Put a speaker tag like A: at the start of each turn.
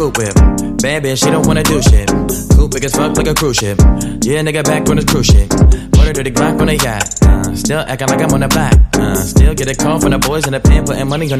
A: coupe whip. Bad bitch, she don't wanna do shit. Coupe big as fuck like a cruise ship. Yeah, nigga back on his cruise ship. Put her to the Glock on the yacht. Still acting like I'm on the block. Still get a call from the boys in the pen, putting money on